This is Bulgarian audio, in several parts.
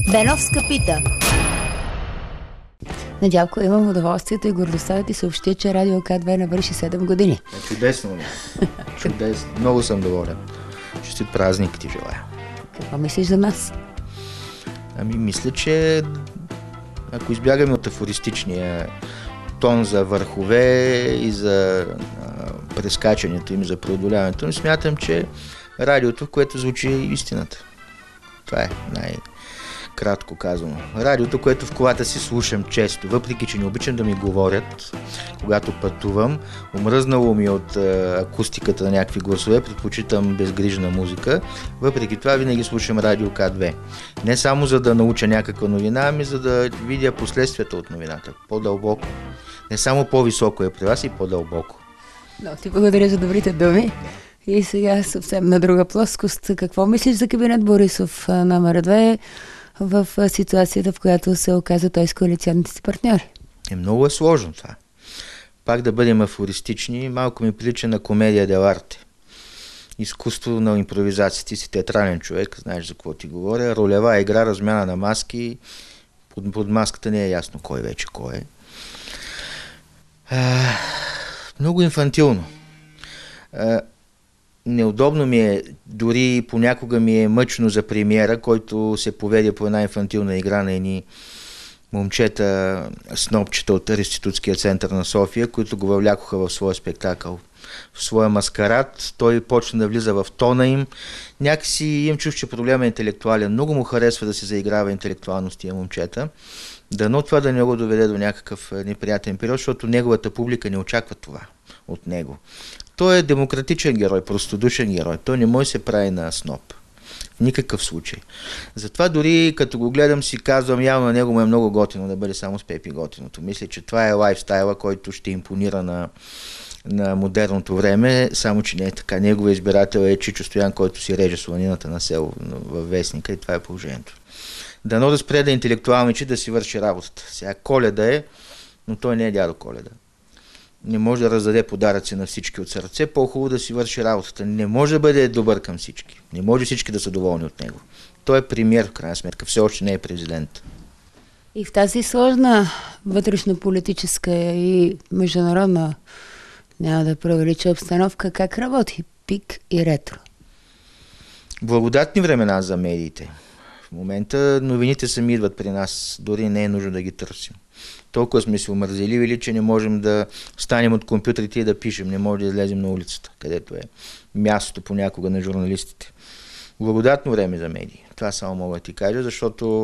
Беновска пита. Недялко, имам удоволствието и гордостта да ти съобщя, че Радио К2 навърши 7 години. Чудесно. Чудесно. Много съм доволен. Честит празник ти желая. Какво мислиш за нас? Мисля, че ако избягаме от афористичния тон за върхове и за прескачането им, за преодоляването им, смятам, че радиото, в което звучи истината. Това е най-кратко казано. Радиото, което в колата си слушам често, въпреки че не обичам да ми говорят, когато пътувам, омръзнало ми от акустиката на някакви гласове, предпочитам безгрижна музика, въпреки това винаги слушам Радио К2. Не само за да науча някаква новина, ами за да видя последствията от новината, по-дълбоко. Не само по-високо е при вас и по-дълбоко. Много ти благодаря за добрите думи. И сега съвсем на друга плоскост. Какво мислиш за кабинет Борисов номер 2 в ситуацията, в която се оказа той с коалиционните си партньори? Много е сложно това. Пак да бъдем афористични, малко ми прилича на комедия дел'арте. Изкуство на импровизацията. Ти си театрален човек, знаеш за какво ти говоря. Ролева игра, размяна на маски. Под маската не е ясно кой вече кой е. Много инфантилно. Неудобно ми е, дори понякога ми е мъчно за премиера, който се поведе по една инфантилна игра на едни момчета, снопчета от Реститутския център на София, които го въвлякоха в своя спектакъл, в своя маскарад. Той почна да влиза в тона им. Някакси им чув, че проблема е интелектуален. Много му харесва да се заиграва интелектуално с тия момчета. Дано това да не го доведе до някакъв неприятен период, защото неговата публика не очаква това от него. Той е демократичен герой, простодушен герой. Той не може да се прави на сноп. В никакъв случай. Затова дори като го гледам си казвам, явно на него му е много готино да бъде само с Пепи готиното. Мисля, че това е лайфстайла, който ще импонира на модерното време, само че не е така. Неговия избирател е Чичо Стоян, който си реже сланината на село във вестника и това е положението. Дано да спре да интелектуалничи, да си върши работата. Сега Коледа е, но той не е дядо Коледа. Не може да раздаде подаръци на всички от сърце, по-хубаво да си върши работата. Не може да бъде добър към всички. Не може всички да са доволни от него. Той е премиер, в крайна сметка. Все още не е президент. И в тази сложна вътрешно-политическа и международна, няма да преувелича обстановка, как работи ПИК и Ретро? Благодатни времена за медиите. В момента новините сами идват при нас. Дори не е нужно да ги търсим. Толкова сме се омързеливили, че не можем да станем от компютрите и да пишем. Не можем да излезем на улицата, където е мястото понякога на журналистите. Благодатно време за медии. Това само мога да ти кажа, защото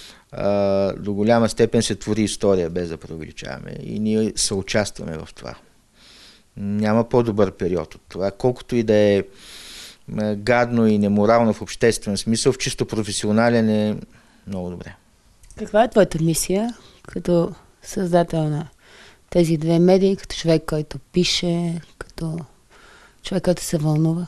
до голяма степен се твори история, без да преувеличаваме. И ние съучастваме в това. Няма по-добър период от това. Колкото и да е гадно и неморално в обществен смисъл, в чисто професионален е много добре. Каква е твоята мисия като създател на тези две медии, като човек, който пише, като човек, който се вълнува?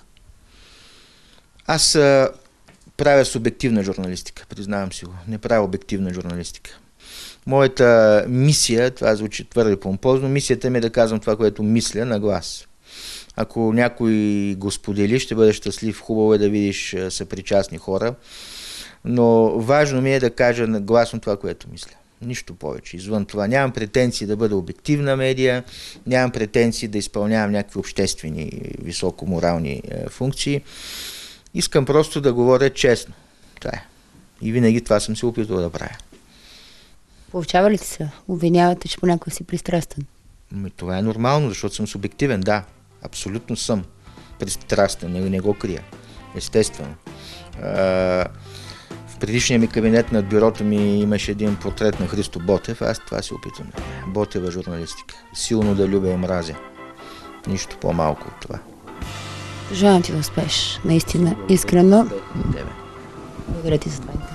Аз правя субективна журналистика, признавам си го. Не правя обективна журналистика. Моята мисия, това звучи твърде помпозно, мисията ми е да казвам това, което мисля на глас. Ако някой го сподели, ще бъде щастлив. Хубаво е да видиш съпричастни хора, но важно ми е да кажа гласно това, което мисля. Нищо повече. Извън това нямам претенции да бъда обективна медия, нямам претенции да изпълнявам някакви обществени, високоморални функции. Искам просто да говоря честно. Това е. И винаги това съм се опитвал да правя. Получава ли се? Обвинявате, че понякога си пристрастен? Това е нормално, защото съм субективен, да. Абсолютно съм пристрастен, не го крия. Естествено. В предишния ми кабинет над бюрото ми имаше един портрет на Христо Ботев, аз това се опитвам. Ботева журналистика. Силно да любя и мразя. Нищо по-малко от това. Желая ти да успееш. Наистина, искрено. Благодаря ти за това.